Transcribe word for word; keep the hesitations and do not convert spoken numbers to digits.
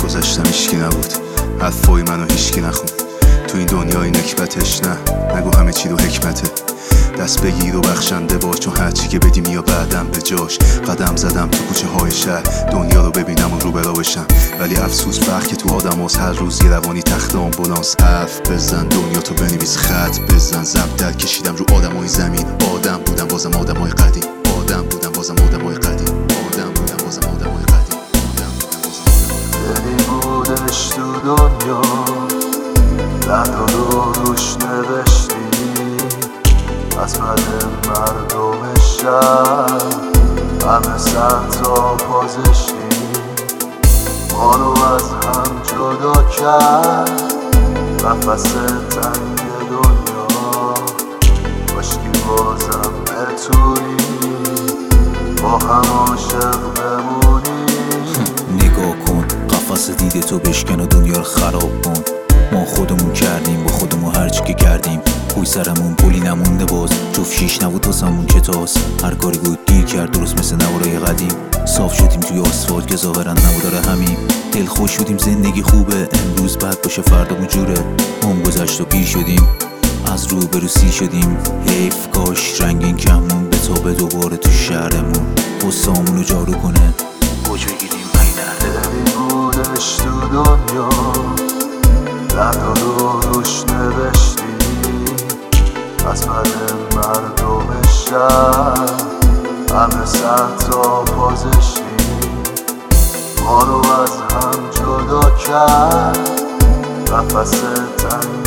گذشتم هیچکی نبود، حرفای منو هیچکی نخون. تو این دنیای نکبتش نه، نگو همه چی رو حکمته. دست بگیر و بخشنده باش، چون هرچی که بدی میاد بعدم به جاش. قدم زدم تو کوچه های شهر، دنیا رو ببینم و رو بلا بشم. ولی افسوس وقت که تو آدم هست، هر روز یه روانی تخت آمبولانس. حرف بزن دنیا تو بنویس، خط بزن زبدر کشیدم رو آدم های زمین. آدم بودم بازم آدم های قدیم، آدم بودم بازم آدم های قدیم، آدم بودم بازم آدم های قدیم، آدم بودم بازم. دلی بودش تو دنیا، لحظه رو روش نوشتی از من مردم شهر، همه سر تا پازشتی ما رو از هم جدا کرد. نفس تنگ دنیا کاشکی بازم بتونی با هم عاشق بمونی. نگاه کن قفس دیده تو بشکن و دنیا رو خراب کن. ما خودمون کردیم با خودمون هرچی که کردیم، پوی سرمون پولی نمونده باز. جفت شیش نبود واسمون که تاس، هر کاری بود دیر کرد درست مثل نوارای قدیم. صاف شدیم توی آسفالت که ظاهرا نموداره همیم. دل خوش شدیم زندگی خوبه، امروز بد باشه فردا جوره. هم گذشت و پیر شدیم، از رو به رو سیر شدیم. حیف کاش رنگین کمون به تا به دوباره تو شهرمون قصامون رو جارو کنه. کج بگیریم اینه دلی بودش تو دنیا، لحظه رو روش نوشتی از من مردم شهر، همه سر تا پازشتی ما رو از هم جدا کرد. نفس تنگ